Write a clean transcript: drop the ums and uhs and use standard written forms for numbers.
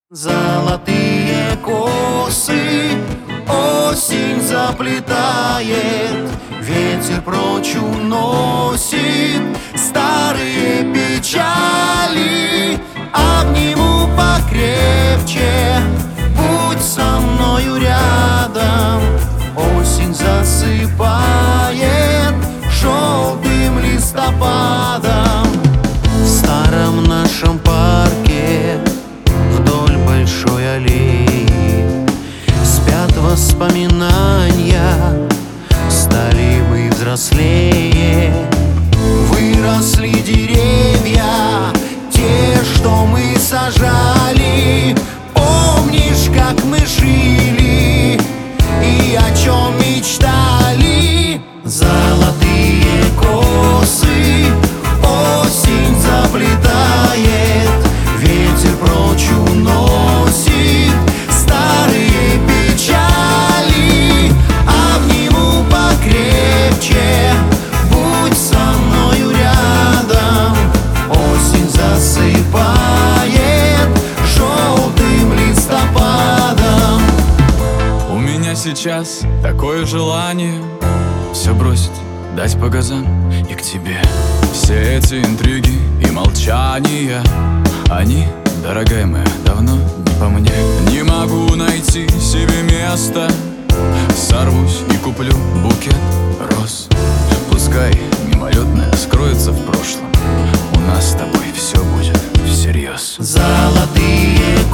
Золотые косы осень заплетает, ветер прочь уносит старые печали. Обниму покрепче, будь со мною рядом. Осень засыпает желтым листопадом. В старом нашем парке вдоль большой аллеи спят воспоминания. Стали мы взрослее, выросли деревья, те, что мы сажали. Помнишь, как мы жили и о чем мечтали? Золотые косы осень заплетает, ветер прочь уносит старые печали. Обниму покрепче, будь со мною рядом. Осень засыпает желтым листопадом. У меня сейчас такое желание все бросить, дать по газам и к тебе. Все эти интриги и молчания, они, дорогая моя, давно не по мне. Не могу найти себе места, сорвусь и куплю букет роз. Пускай мимолетное скроется в прошлом, у нас с тобой все будет всерьез. Золотые